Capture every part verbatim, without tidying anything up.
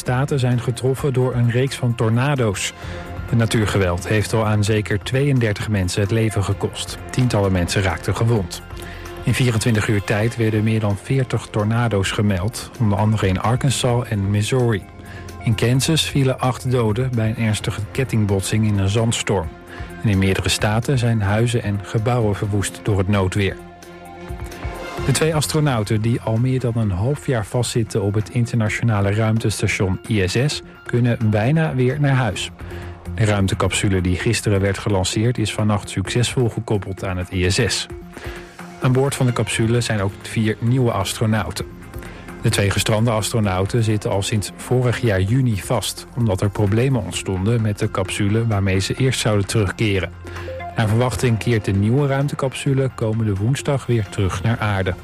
Staten zijn getroffen door een reeks van tornado's. Het natuurgeweld heeft al aan zeker tweeëndertig mensen het leven gekost. Tientallen mensen raakten gewond. In vierentwintig uur tijd werden meer dan veertig tornado's gemeld, onder andere in Arkansas en Missouri. In Kansas vielen acht doden bij een ernstige kettingbotsing in een zandstorm. En in meerdere staten zijn huizen en gebouwen verwoest door het noodweer. De twee astronauten die al meer dan een half jaar vastzitten op het internationale ruimtestation I S S kunnen bijna weer naar huis. De ruimtecapsule die gisteren werd gelanceerd is vannacht succesvol gekoppeld aan het I S S. Aan boord van de capsule zijn ook vier nieuwe astronauten. De twee gestrande astronauten zitten al sinds vorig jaar juni vast, omdat er problemen ontstonden met de capsule waarmee ze eerst zouden terugkeren. Naar verwachting keert de nieuwe ruimtecapsule komende woensdag weer terug naar aarde.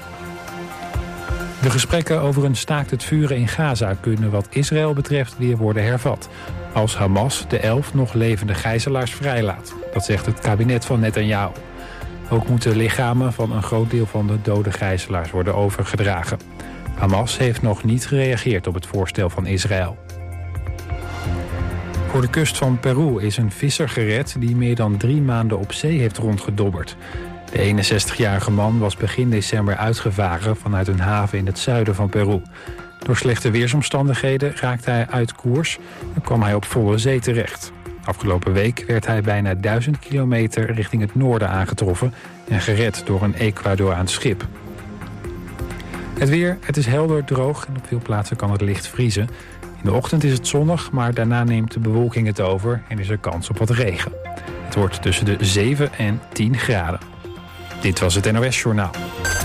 De gesprekken over een staakt het vuren in Gaza kunnen wat Israël betreft weer worden hervat, als Hamas de elf nog levende gijzelaars vrijlaat. Dat zegt het kabinet van Netanyahu. Ook moeten lichamen van een groot deel van de dode gijzelaars worden overgedragen. Hamas heeft nog niet gereageerd op het voorstel van Israël. Voor de kust van Peru is een visser gered die meer dan drie maanden op zee heeft rondgedobberd. De eenenzestigjarige man was begin december uitgevaren vanuit een haven in het zuiden van Peru. Door slechte weersomstandigheden raakte hij uit koers en kwam hij op volle zee terecht. Afgelopen week werd hij bijna duizend kilometer richting het noorden aangetroffen en gered door een Ecuadoraans schip. Het weer, het is helder, droog en op veel plaatsen kan het licht vriezen. In de ochtend is het zonnig, maar daarna neemt de bewolking het over en is er kans op wat regen. Het wordt tussen de zeven en tien graden. Dit was het N O S-journaal.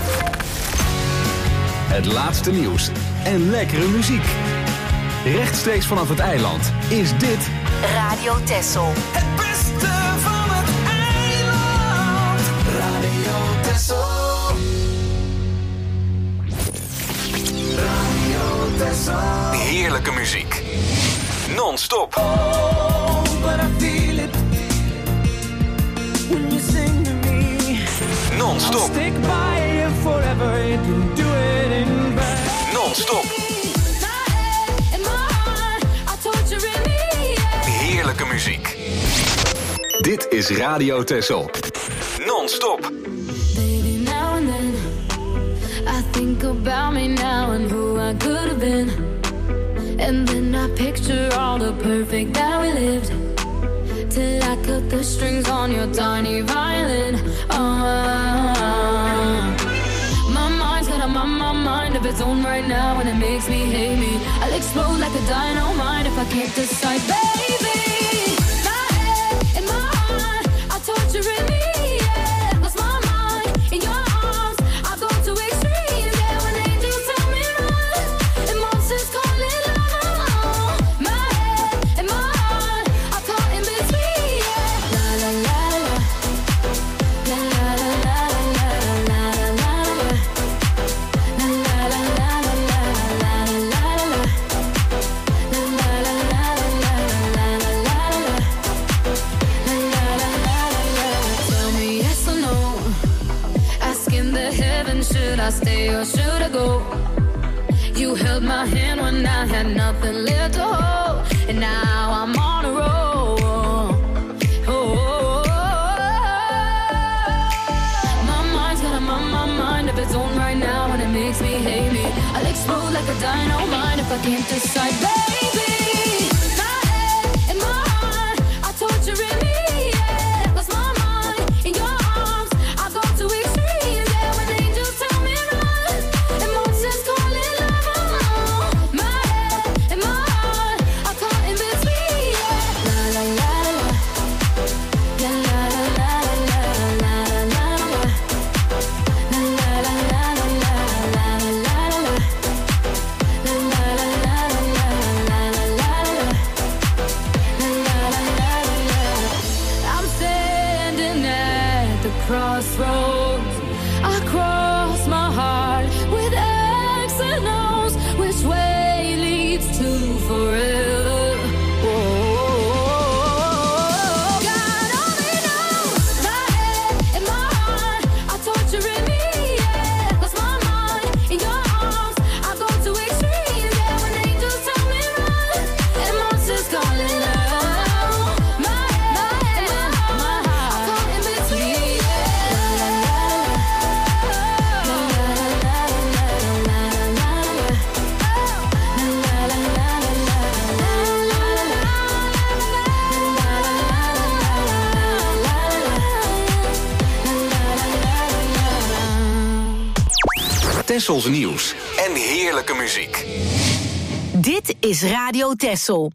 Het laatste nieuws en lekkere muziek. Rechtstreeks vanaf het eiland is dit Radio Texel. Het beste van het eiland. Radio Texel. Radio Texel. heerlijke muziek. Non-stop. Oh, but I feel it when you sing to me. Non-stop. I'll stick by you forever. You can do it in vain. Non-stop. Heerlijke muziek. Dit is Radio Texel. Non-stop. Baby, now and then I think about me now and who I could have been. And then I picture all the perfect that we lived. Till I cut the strings on your tiny violin. Oh, my mind's got a my, my mind of its own right now, and it makes me hate me. I'll explode like a dynamite if I can't decide, baby. Torturing me, yeah. Lost my mind in your arms. I go to extremes, yeah. When angels tell me run, and monsters call it love. My head and my heart are caught in between, yeah. La la la la, la la la la la la la la, la la la la la la la la la, la la la la la la la. Should I stay or should I go? You held my hand when I had nothing left to hold, and now I'm on a roll. Oh, my mind's got a my, my mind of its own right now, and it makes me hate me. I'll explode like a dynamite if I can't decide, baby. My head and my heart are torturing me. La Tessels nieuws en heerlijke muziek. Dit is Radio Tessel.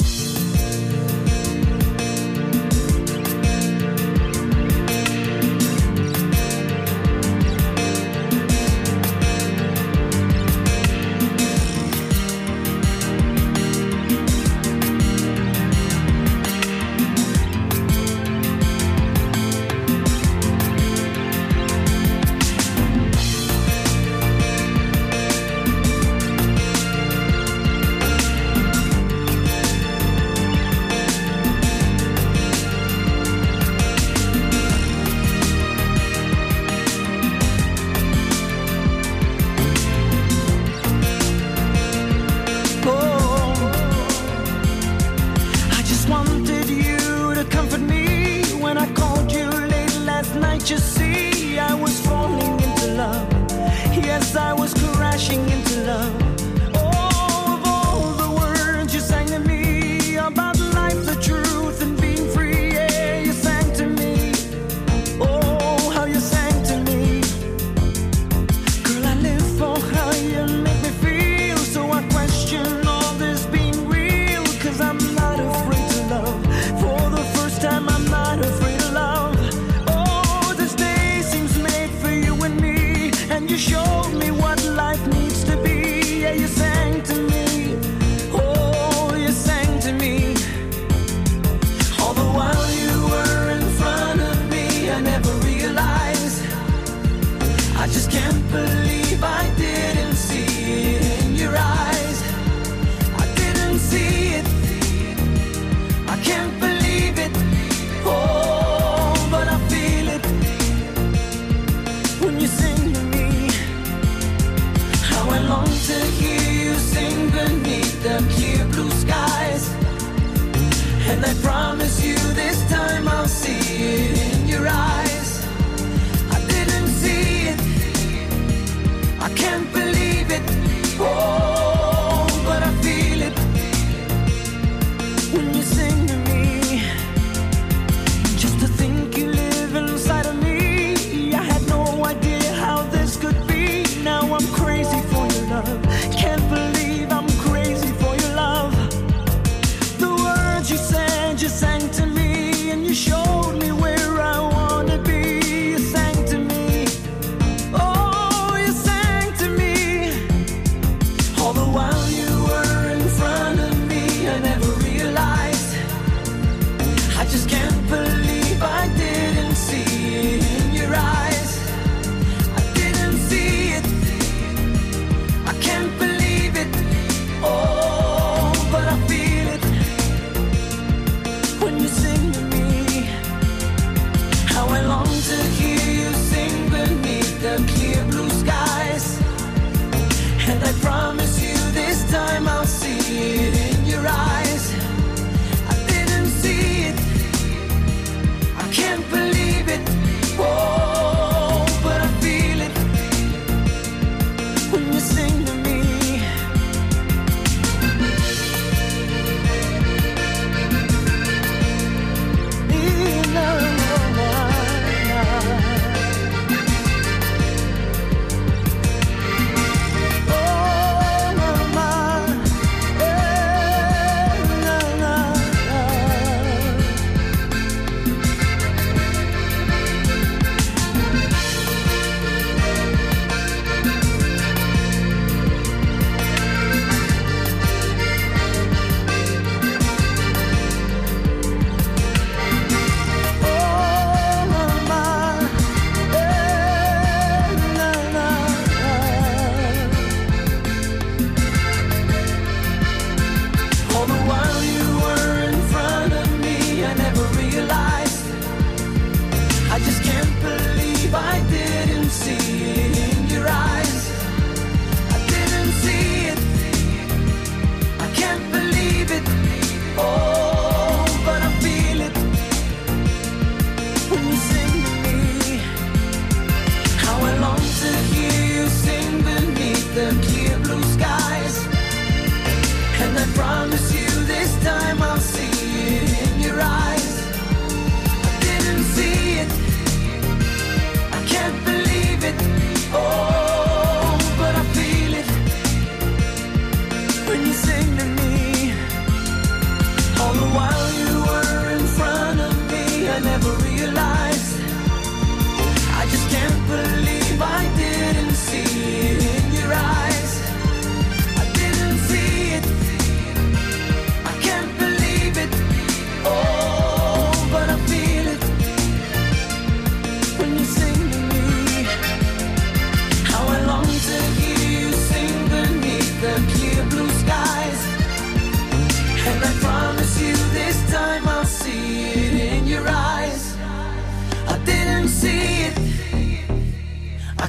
Oh, but I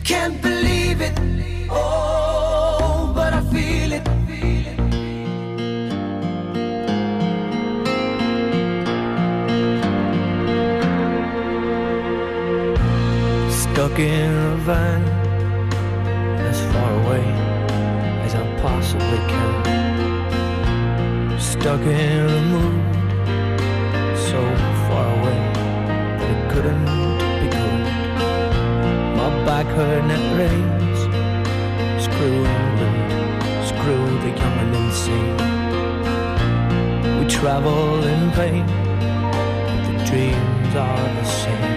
can't believe it. Oh, but I feel it. Stuck in a van, as far away as I possibly can. Stuck in a mood, so far away that it couldn't be good. My back hurt and it rains. Screw England, screw the young and insane. We travel in vain, but the dreams are the same.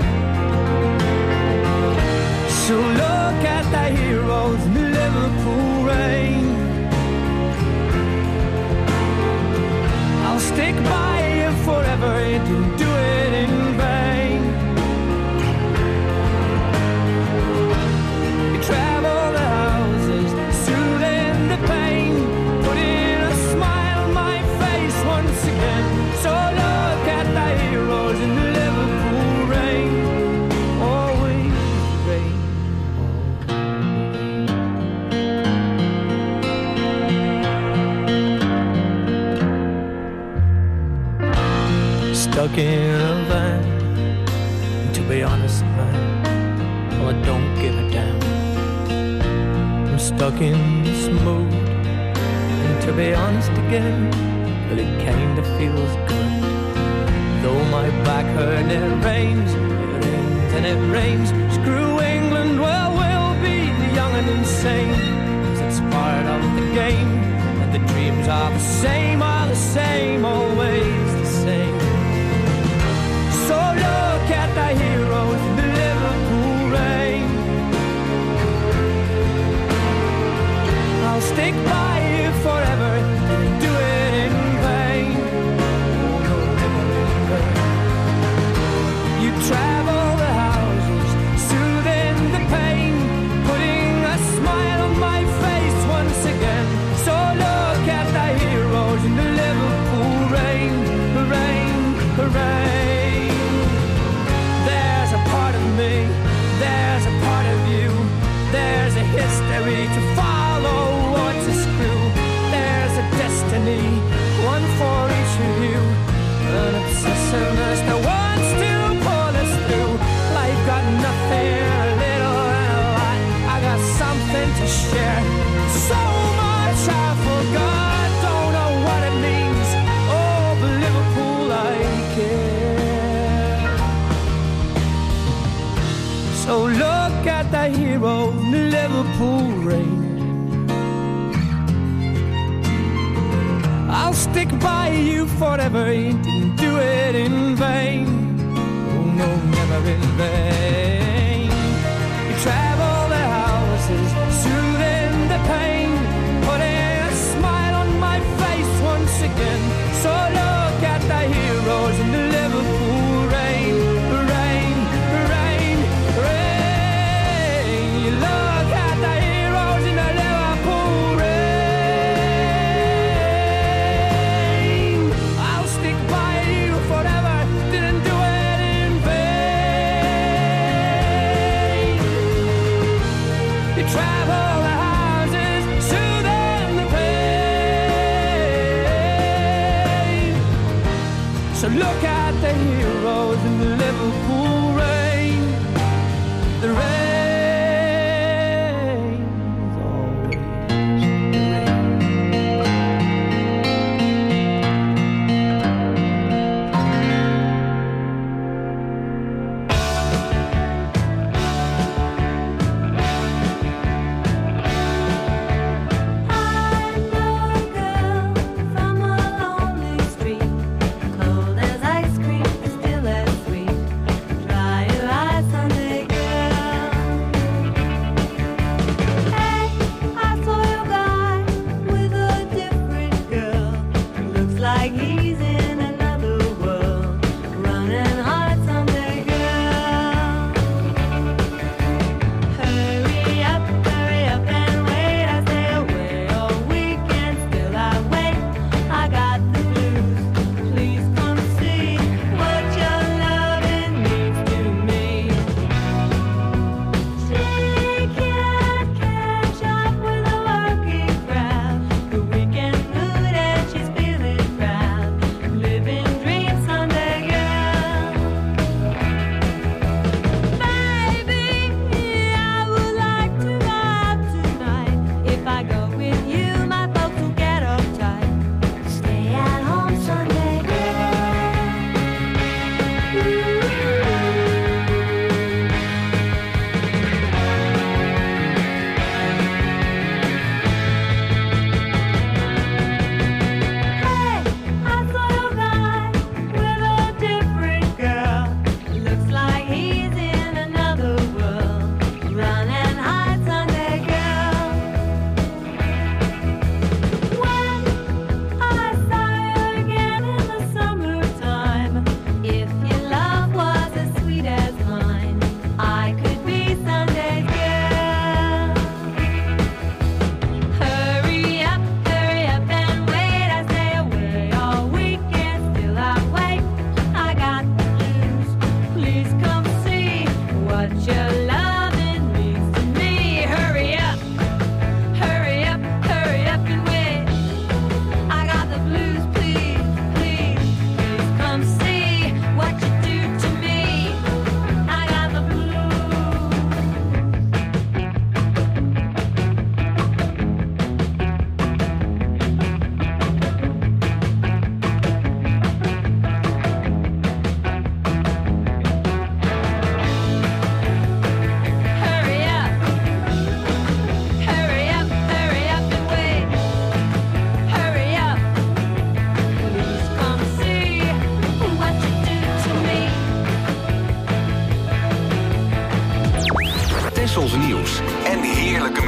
So look at the heroes in the Liverpool rain. I'll stick by you forever, you didn't do it in vain. You travel the houses, soothing the pain, putting a smile on my face once again. So look at the heroes in the Liverpool rain. Always rain. Stuck in a van, to be honest, man, well, I don't give a damn. I'm stuck in this mood, and to be honest again, well, it kinda feels good. Though my back hurt and it rains, it rains and it rains. Screw England, well, we'll be young and insane, 'cause it's part of the game, and the dreams are the same, are the same, always the same. So look at the heroes in the Liverpool rain. I'll stick by you forever, didn't do it in vain. Oh, no, never in vain. You travel the houses, soothing the pain, putting a smile on my face once again. So look at the heroes in the Liverpool rain, rain, rain. There's a part of me, there's a part of you, there's a history to follow or to screw. There's a destiny, one for each of you, an obsessiveness that wants to pull us through. Life got nothing, a little and a lot. I got something to share, so much I forgot, don't know what it means. Oh, but Liverpool, I care. So look at the hero in the Liverpool rain. I'll stick by you forever, you didn't do it in vain. Oh no, never in vain. You travel the houses, soothing the pain, putting a smile on my face once again. So look at the heroes in the Liverpool rain, rain, rain, rain. You look at the heroes in the Liverpool rain. I'll stick by you forever, didn't do it in vain. You travel the houses, soothing the pain. So look at the heroes in the Liverpool rain. The rain is always the rain. I know a girl from a lonely street, cold as ice cream, still as sweet. Dry your eyes, Sunday girl. Hey, I saw your guy with a different girl. Looks like he's in another world. Running hard, Sunday girl. Hurry up, hurry up and wait. I stay away all weekend, still I wait. I got the blues. Please come see what your loving means to me. She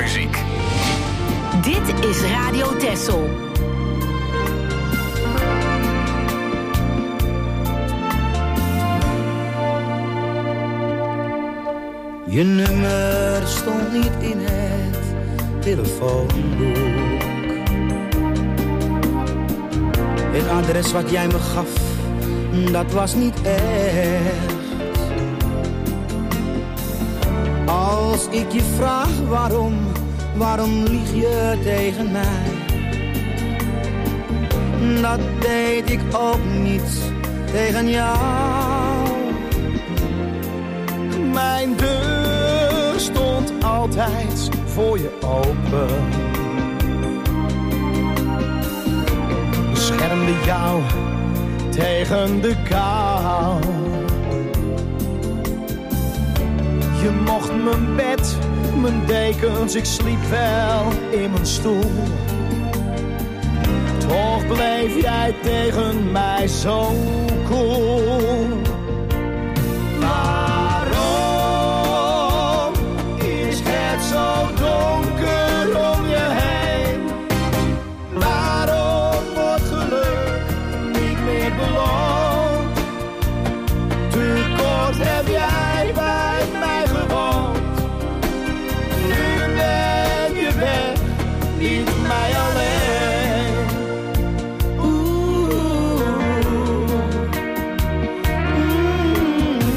muziek. Dit is Radio Texel. Je nummer stond niet in het telefoonboek. Het adres wat jij me gaf, dat was niet echt. Als ik je vraag waarom, waarom lieg je tegen mij? Dat deed ik ook niet tegen jou. Mijn deur stond altijd voor je open. Beschermde jou tegen de kou. Je mocht mijn bed, mijn dekens, ik sliep wel in mijn stoel. Toch bleef jij tegen mij zo cool. Waarom is het zo donker om je heen? Waarom wordt geluk niet meer beloond? Te kort heb jij bij mij gewoond. Nu ben je weg, liet mij alleen. Oeh, mm.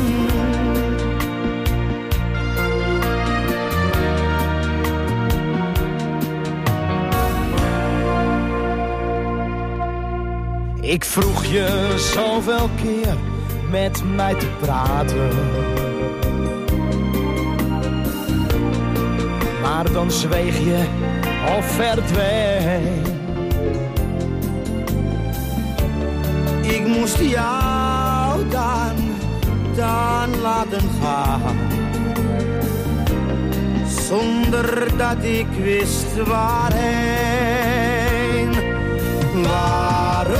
Ik vroeg je zoveel keer met mij te praten, maar dan zweeg je of verdween. Ik moest jou dan, dan laten gaan, zonder dat ik wist waarheen. Waarom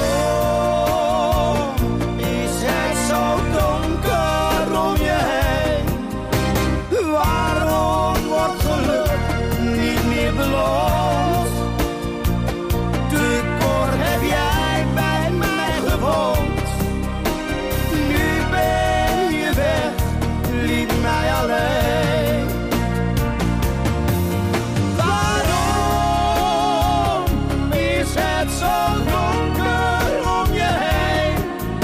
is het zo donker om je heen? Waarom wordt geluk niet meer beloond? Te kort heb jij bij mij gewoond. Nu ben je weg, liet mij alleen. Waarom is het zo donker om je heen?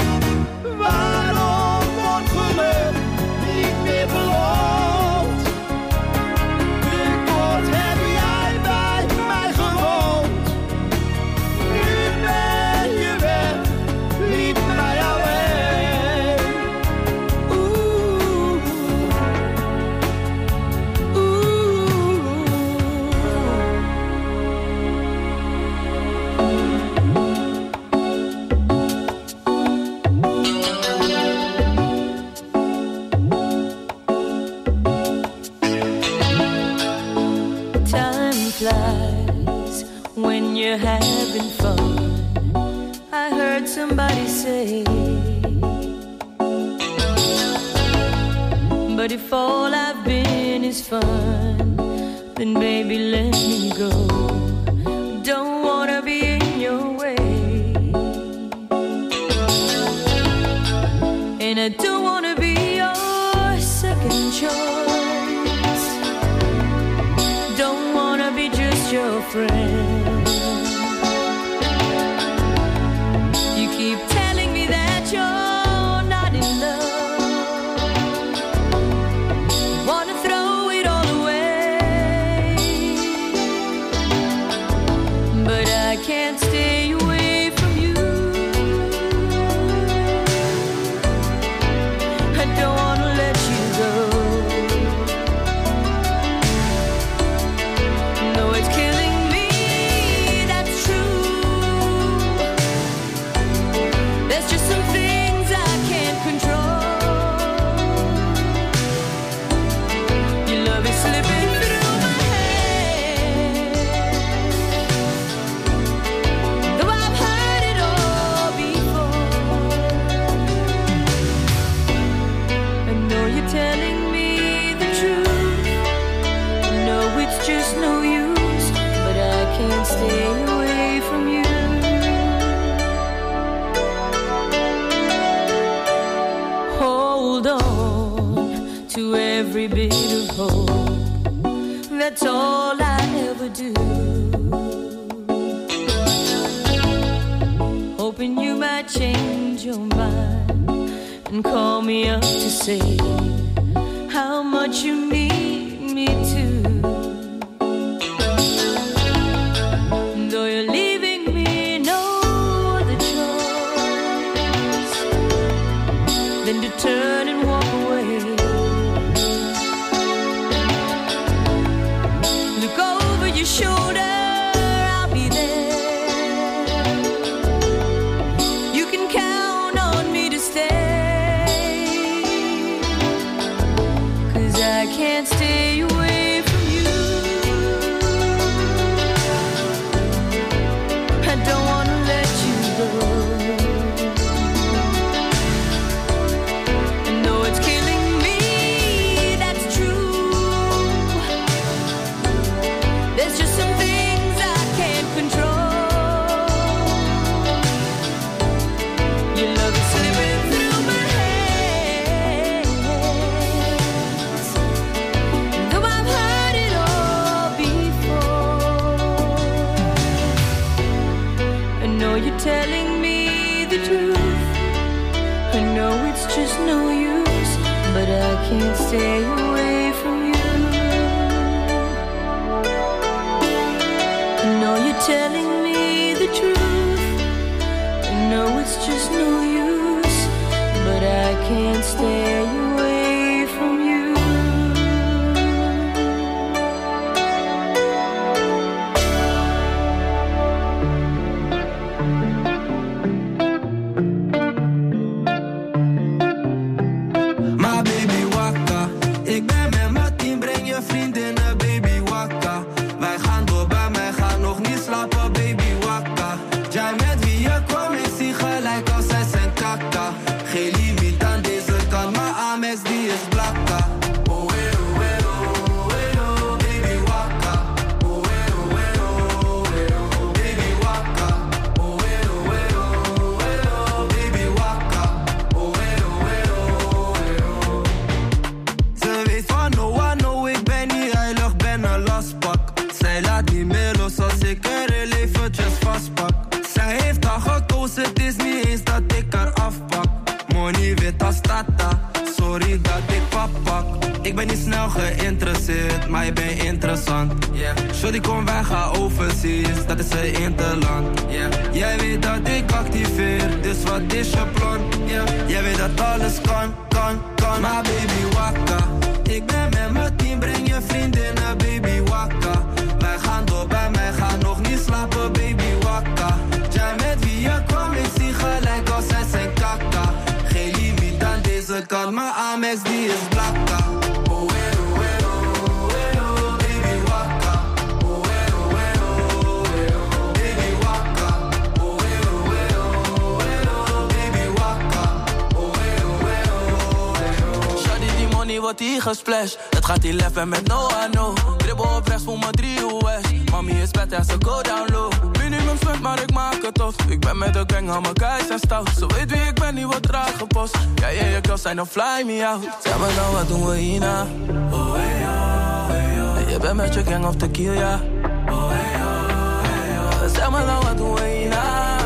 Waarom wordt geluk niet meer beloond? Te kort heb jij bij mij gewoond. Nu ben je weg, liet mij alleen. Oeh, Time flies when you're having fun. I heard somebody say, but if all I've been is fun, then baby let me go. Don't wanna be in your way, and I don't wanna be your second choice. Don't wanna be just your friend. You keep telling me that you're not in love. Wanna throw it all away, but I can't stay away from you. I don't wanna let you go. No, it's killing me hope. That's all I ever do. Hoping you might change your mind and call me up to say how much you need me to. Though you're leaving me no other choice than to turn and walk away. Look over your shoulder. Can't stay away from you. I don't wanna let you go. And though it's killing me, that's true. There's just some things I can't control. Your love is slipping through my telling me the truth. I know it's just no use, but I can't stay away from you. I know you're telling me the truth. I know it's just no use, but I can't stay away from you. Ik ben niet snel geïnteresseerd, maar je bent interessant. Yeah. Shorty, kom, wij gaan overseas, dat is een interland. Yeah. Jij weet dat ik activeer, dus wat is je plan? Yeah. Jij weet dat alles kan, kan, kan. Maar baby, wakka. Ik ben met mijn team, breng je vriendinnen, baby, wakka. Wij gaan door, bij mij gaan nog niet slapen, baby, wakka. Jij met wie je kwam, ik zie gelijk als zij zijn kakka. Geen limiet aan deze kant, maar Amex die is blakka. Wordt hier gesplashed. Het gaat hier lef en met no I know. Dribbel op rechts voor mijn drie U S. Mami is bad en ze go down low. Minimum spend, maar ik maak het tof. Ik ben met de gang, hou mijn guys en stout. Ze weet wie ik ben, die wordt raar gepost. Ja, ja, je girls zijn dan fly me out. Zeg me dan, wat doen we hierna? Oh, hey, oh, hey, oh. En je bent met je gang of tequila. Oh, hey, oh, hey, oh. Zeg me dan, wat doen we hierna?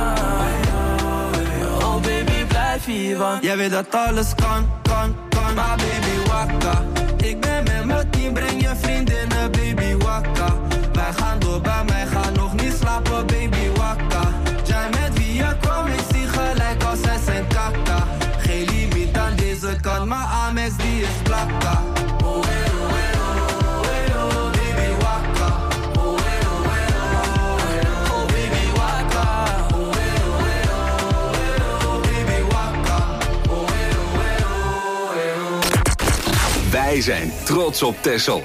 Oh, baby, blijf hier, want jij weet dat alles kan, kan, kan. Maar baby, wakka. Ik ben met mijn team, breng je vriendinnen, baby, wakka. Wij gaan door, bij mij gaan nog niet slapen, baby, wakka. Jij met wie je kwam, ik zie gelijk als zij zijn kakka. Geen limiet aan deze kant, maar Amex die is blakka. Wij zijn trots op Texel.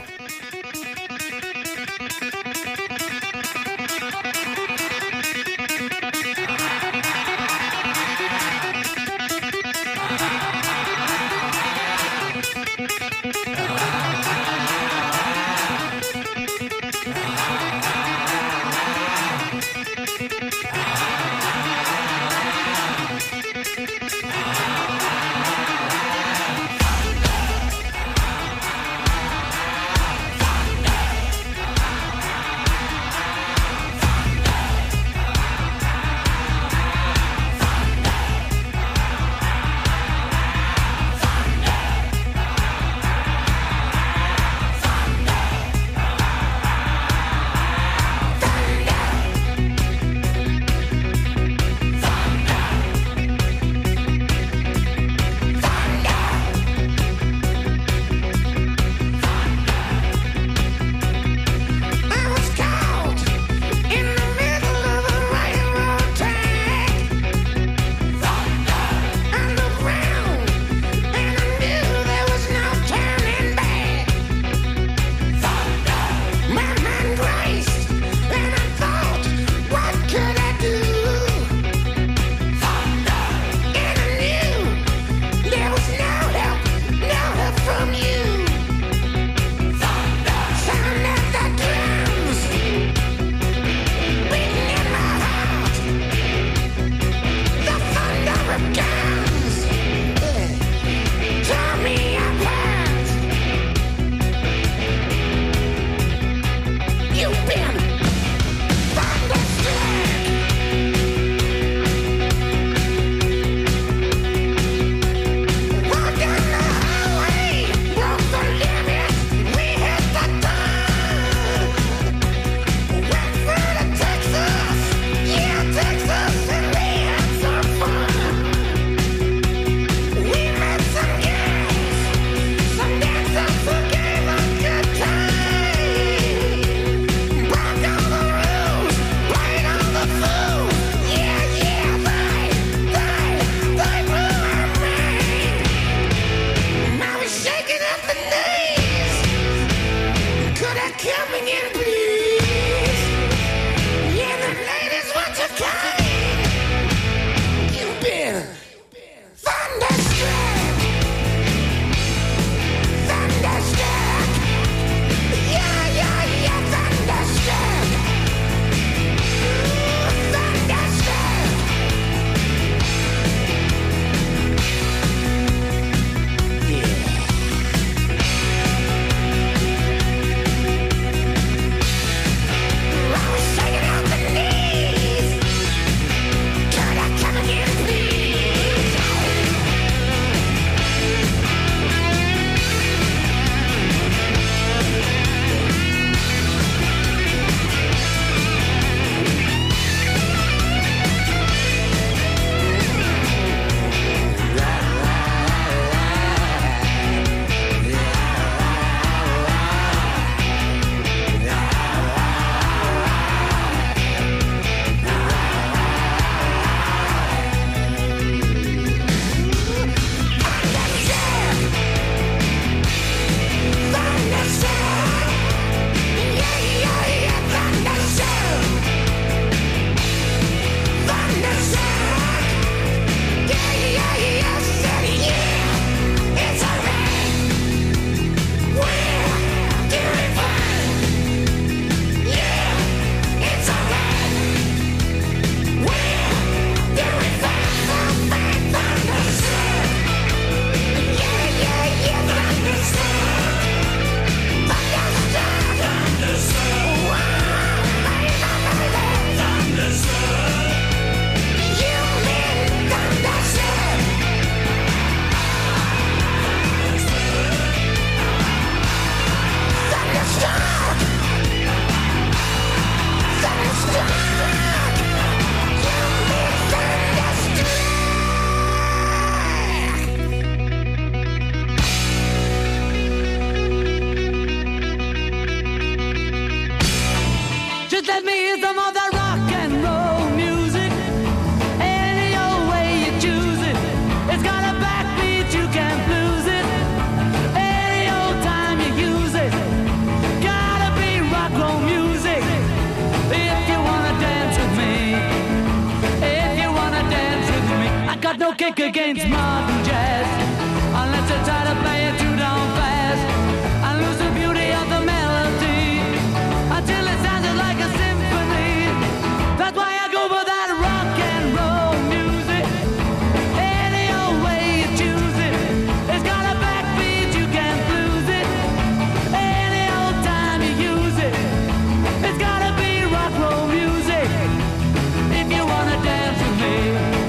no kick against modern jazz, unless I try to play it too down fast and lose the beauty of the melody until it sounded like a symphony. That's why I go for that rock and roll music. Any old way you choose it, it's got a backbeat, you can't lose it. Any old time you use it, it's gotta be rock roll music. If you wanna dance with me,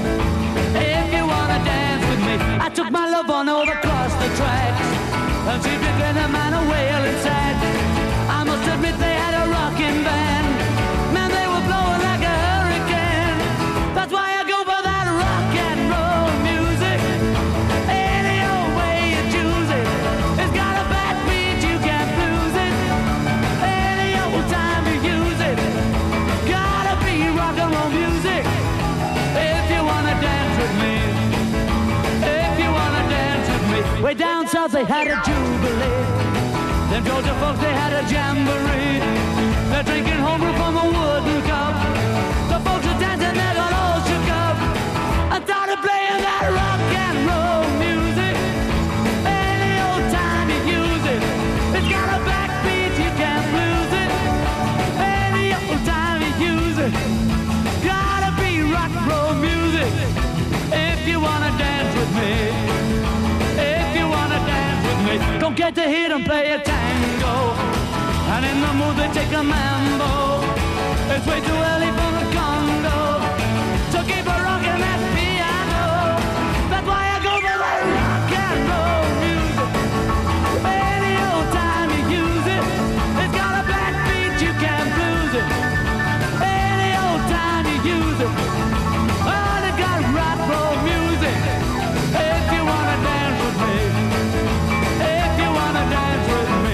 if you wanna dance with me, I took my love on over across the tracks, and she began a man a wailing sad. I must admit they had a rocking band. Man, they were blowing like a hurricane. That's why I go for that rock and roll music. Any old way you choose it, it's got a backbeat, you can't lose it. Any old time you use it, gotta be rock and roll music. If you wanna dance with me, if you wanna dance with me. Way down south they had a jubilee. Them Georgia folks, they had a jamboree. They're drinking homebrew from a wooden cup. The folks are dancing, they got all shook up. I started playing that rock and roll music. Any old time you use it, it's got a backbeat, you can't lose it. Any old time you use it, gotta be rock and roll music. If you wanna dance with me, if you wanna dance with me, don't get to hear them play a tango, and in the mood they take a mambo. It's way too early for the Congo, so keep a rockin' that piano. That's why I go for that rock and roll music. Any old time you use it, it's got a backbeat, you can't lose it. Any old time you use it, oh, they got rock roll music. If you wanna dance with me, if you wanna dance with me.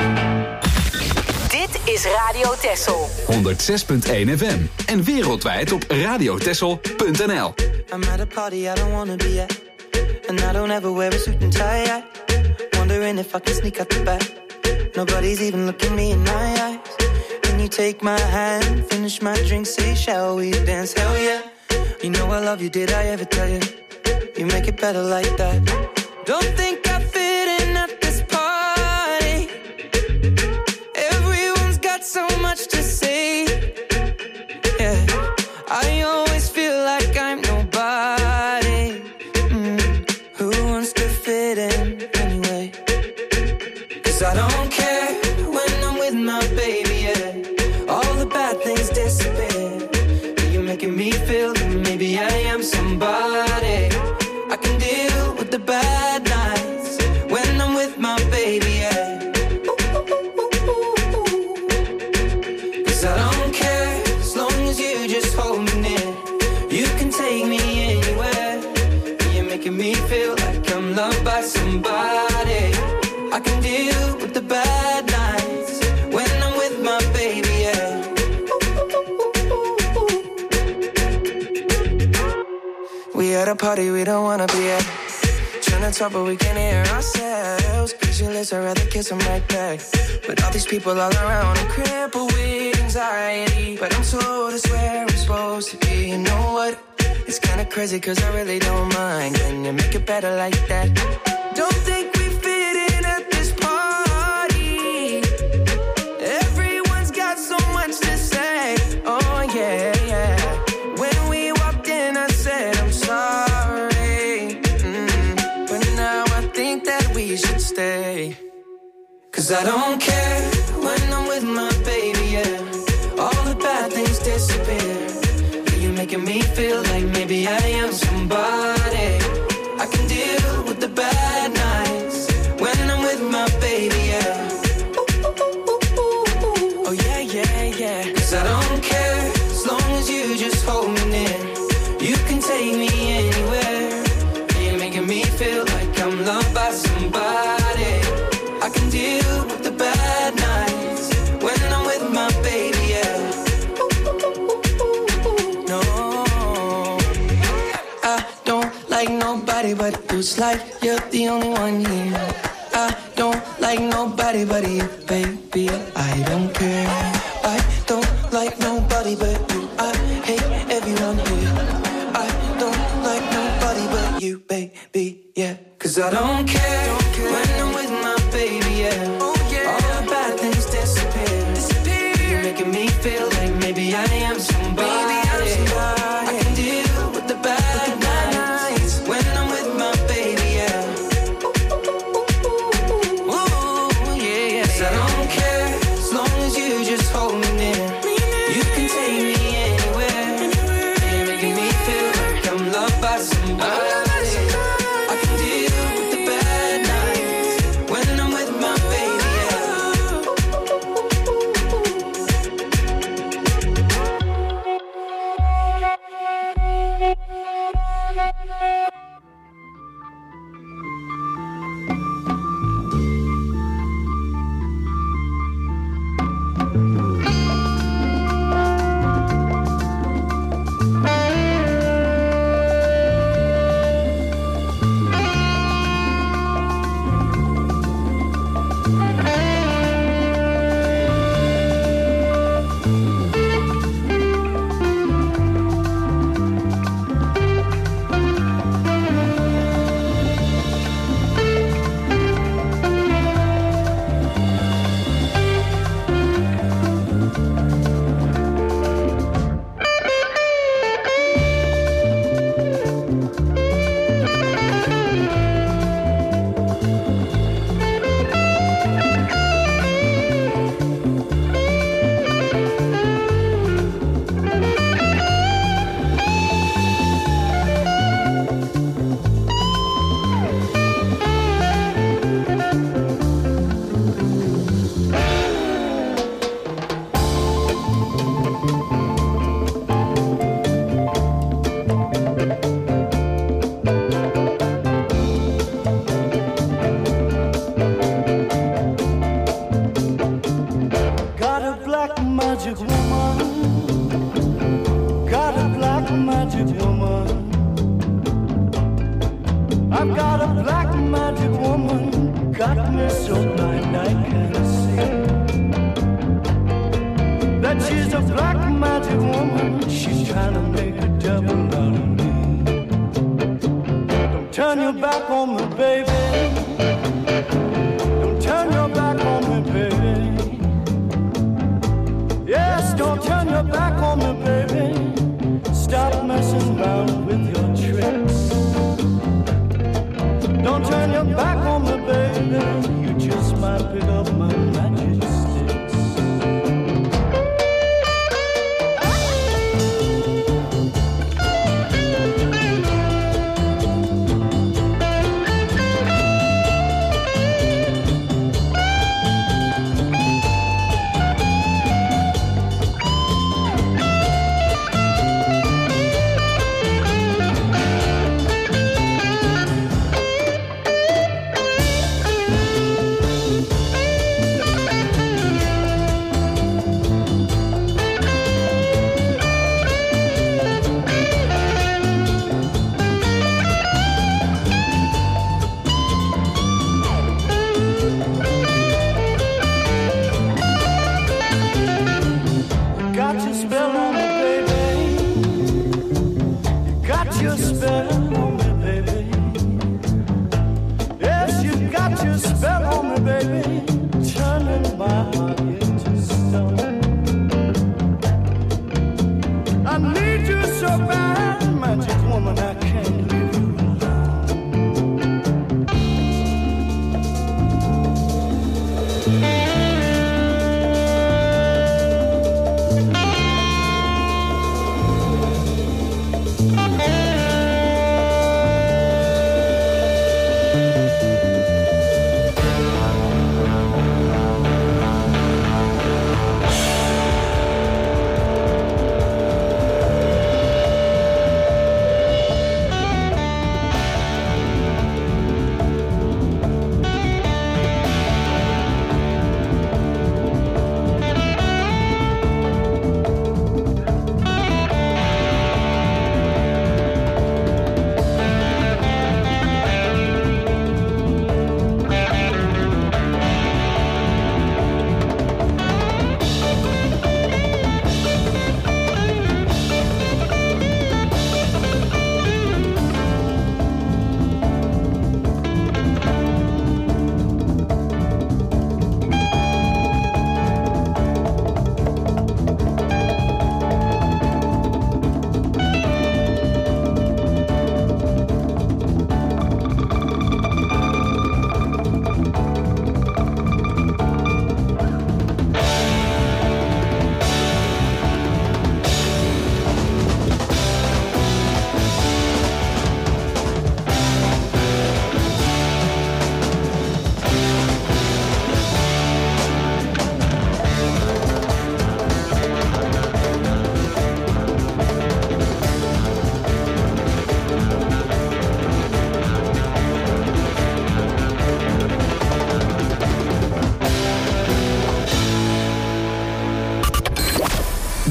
Dit is Radio Texel. honderd zes punt één F M en wereldwijd op radiotexel punt n l. I'm at a party I don't wanna be at, and I don't ever wear a suit and tie. I wondering if I can sneak out the back. Nobody's even looking me in my eyes. Can you take my hand, finish my drink, say shall we dance? Hell yeah. You know I love you, did I ever tell you? You make it better like that. Don't think I fit in at this party. Everyone's got so much to say. Yeah, I always feel like I'm nobody. Mm. Who wants to fit in anyway? 'Cause I don't care when I'm with my baby, yeah. All the bad things disappear. You're making me feel that maybe I am somebody. I can deal with the bad nights when I'm with my baby, yeah. Cause I don't care as long as you just hold me near. You can take me anywhere. You're making me feel like I'm loved by somebody. I can deal with the bad nights when I'm with my baby, yeah. We at a party we don't wanna be at. Trying to talk but we can't hear ourselves. Pictureless, I'd rather kiss them right back. But all these people all around, I'm crippled with anxiety. But I'm told it's where I'm supposed to be. You know what? It's kinda crazy cause I really don't mind. Can you make it better like that? Don't think we fit in at this party. Everyone's got so much to say. Oh yeah, yeah. When we walked in I said I'm sorry. Mm. But now I think that we should stay. Cause I don't care when I'm with my baby, yeah. All the bad things disappear. You're making me feel like maybe I am somebody. I can deal with the bad nights when I'm with my baby, yeah. Oh yeah, yeah, yeah. Cause I don't care as long as you just hold me near. You can take me anywhere. You're making me feel like I'm loved by somebody. I can deal with the bad nights when I'm with my baby, yeah. No, I don't like nobody but you. It's like you're the only one here. I don't like nobody but you, baby. I don't care. I don't like nobody but you. I hate everyone here. I don't like nobody you, baby, yeah. Cause I don't care, don't care. When I'm with my baby, yeah. Oh, yeah. All the bad things disappear. disappear. You're making me feel like maybe I am somebody. Maybe I'm somebody. I can deal with the bad, with the bad nights. nights when I'm with my baby, yeah. Ooh, yeah, yeah. Cause I don't care as long as you just hold me near. You can take me anywhere. You're making me feel like I'm loved by somebody.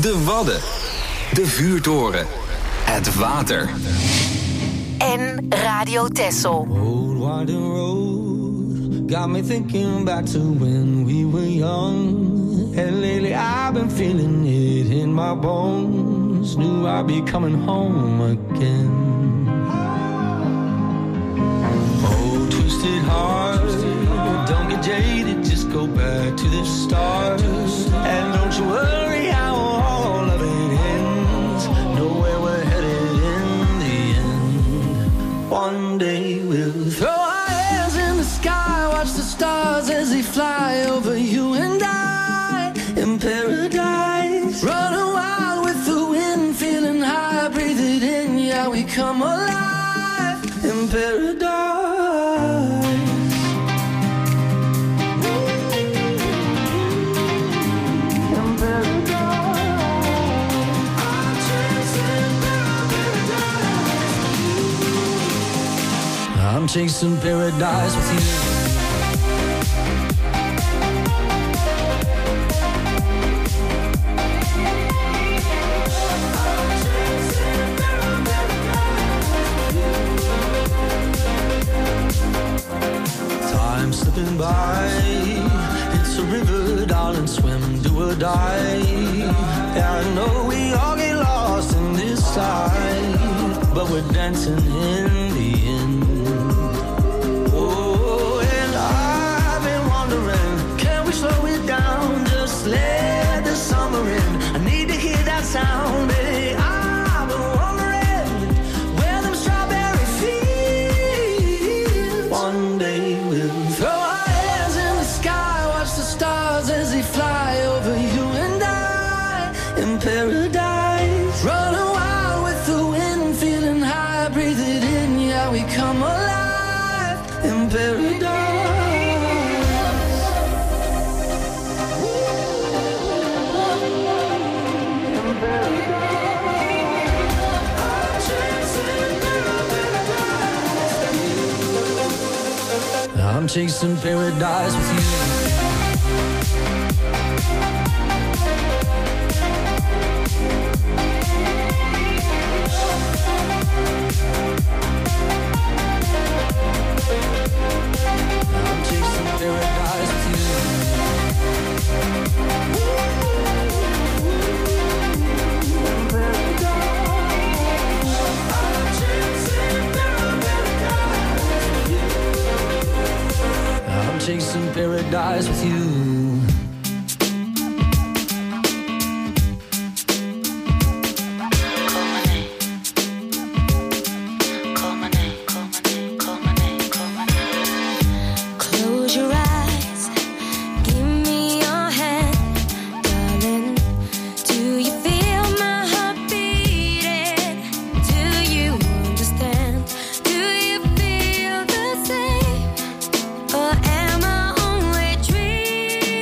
De Wadden. De vuurtoren. Het water. En Radio Texel. Old winding road got me thinking back to when we were young. And lately I've been feeling it in my bones. Knew I'd be coming home again. Oh, twisted heart, don't get jaded, just go back to the start. And don't you worry how all of it ends. Know where we're headed in the end. One day we'll throw our hands in the sky, watch the stars as they fly over you and I. In paradise, running wild with the wind, feeling high, breathe it in, yeah, we come alive in paradise. In paradise, I'm chasing paradise. I'm chasing paradise with you. Slipping by, it's a river, darling, swim, do or die. Yeah, I know we all get lost in this life, but we're dancing in the end. Oh, and I've been wondering, can we slow it down, just let the summer in. I need to hear that sound, baby. I've been wondering where them strawberry fields. One day we'll throw our hands in the sky, watch the stars as they fly over you and I in paradise. Running wild with the wind, feeling high, breathe it in, yeah, we come alive in paradise. In paradise. I'm chasing paradise with you. I'm chasing paradise with you. I'm chasing paradise with you. Close your eyes, give me your hand, darling. Do you feel my heart beating? Do you understand? Do you feel the same? Or am I only dreaming?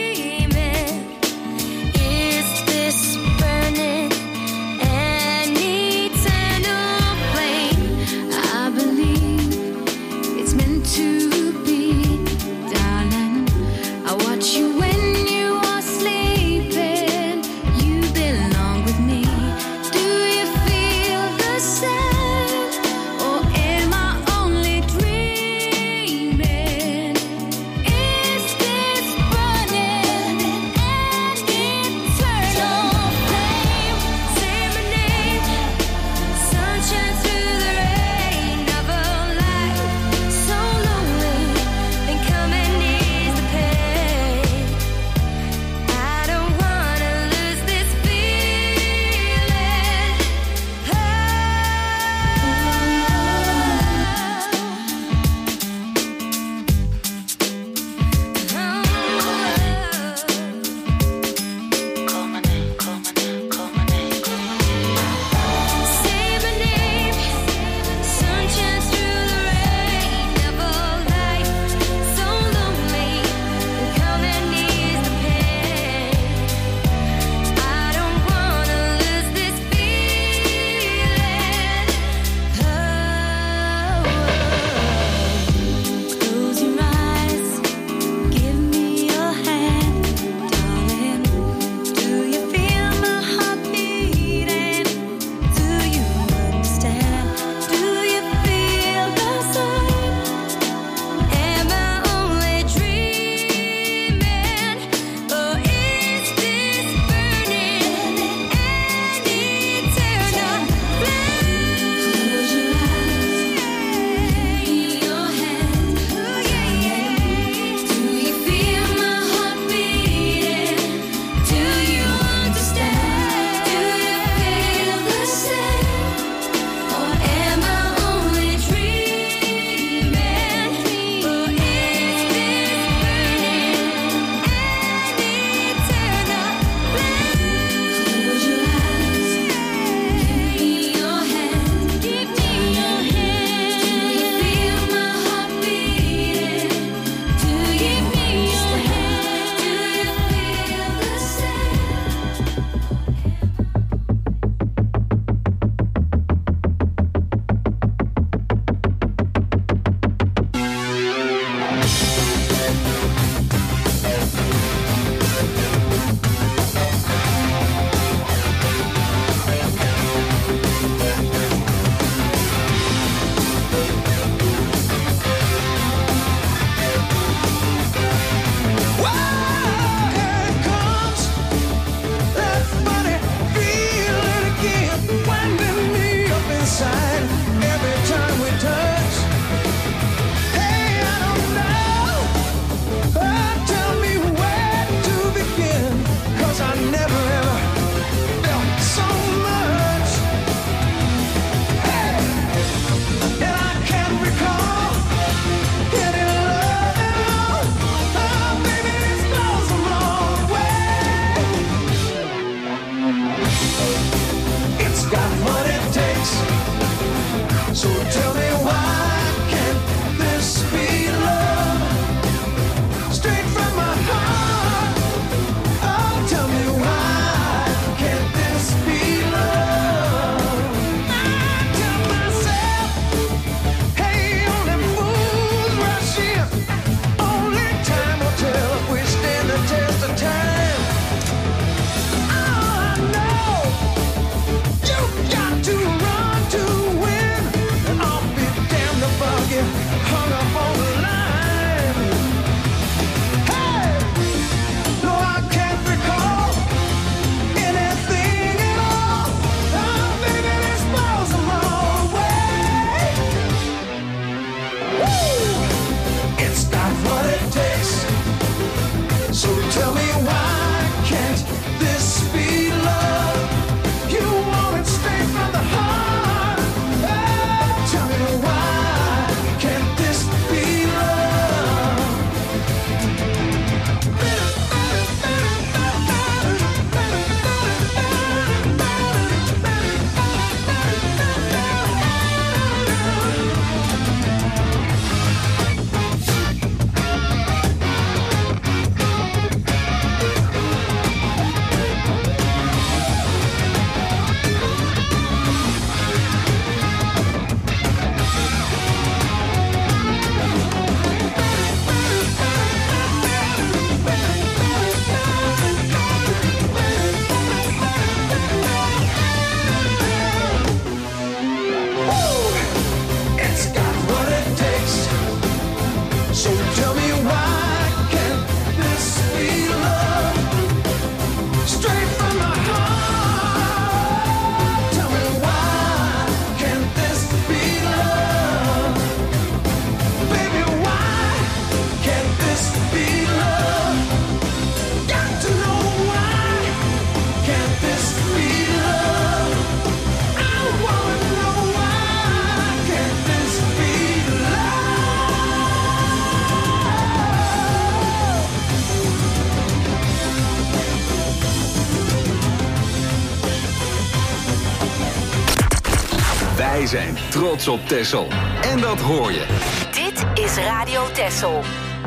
Wij zijn trots op Texel. En dat hoor je. Dit is Radio Texel.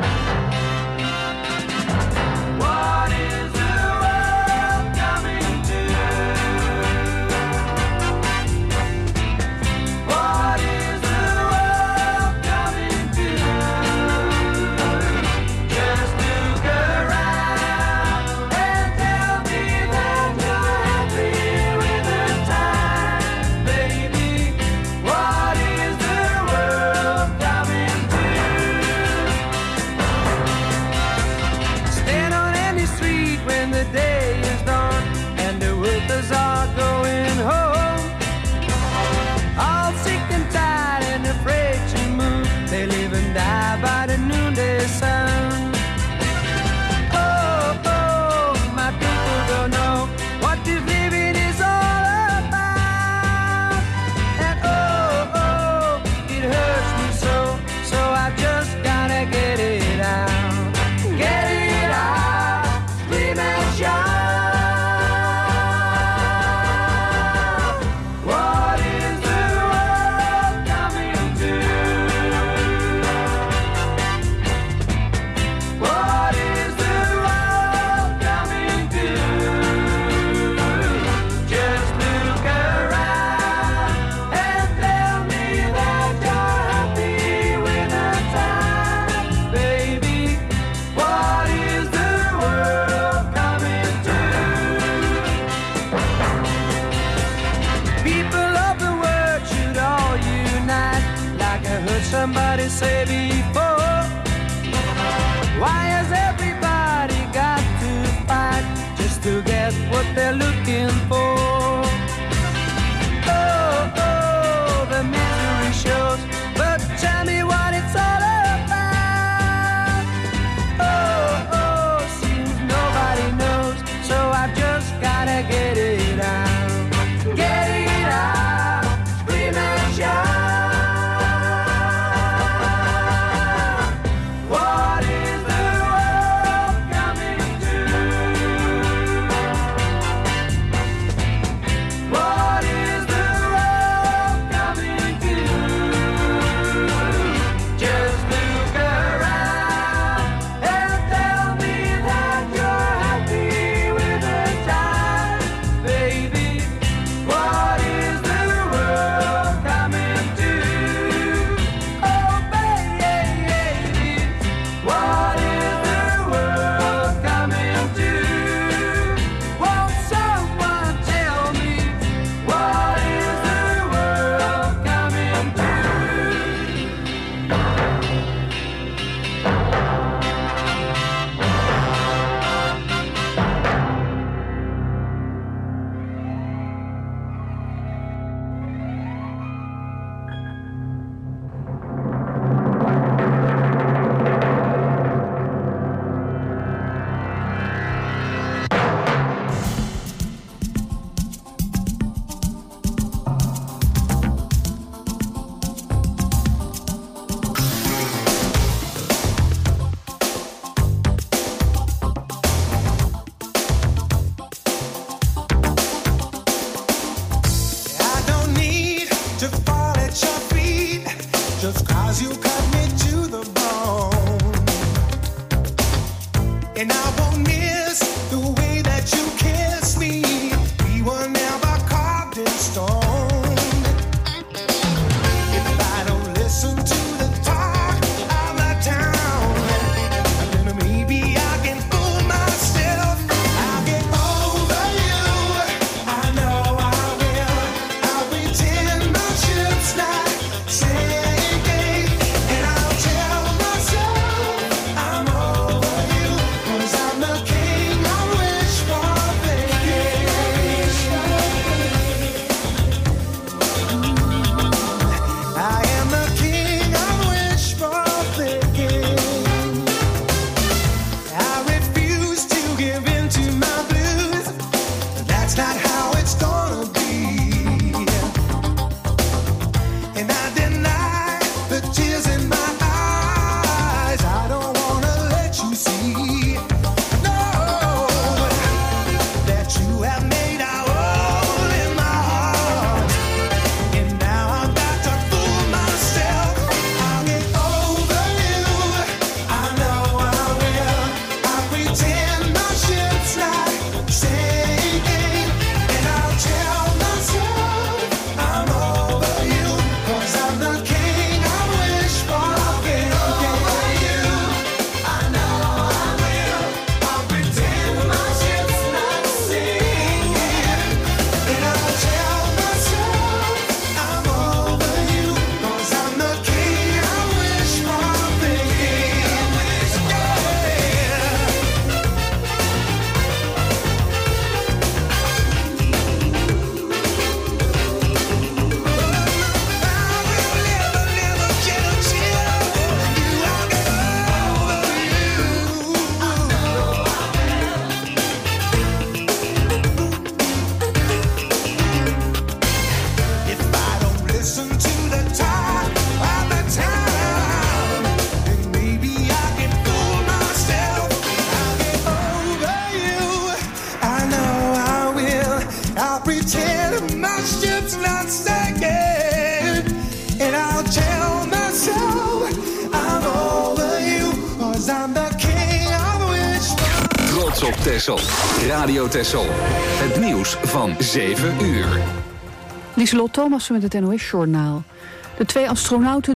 Somebody say before, why has everybody got to fight just to get what they're looking for? Oh, oh, the misery shows, but tell me what it's all about. Oh, oh, seems nobody knows, so I've just gotta get it out. Get it out, scream and shout. And trots op Texel. Radio Texel. Het nieuws van zeven uur. Lieselot Thomassen met het N O S-journaal. De twee astronauten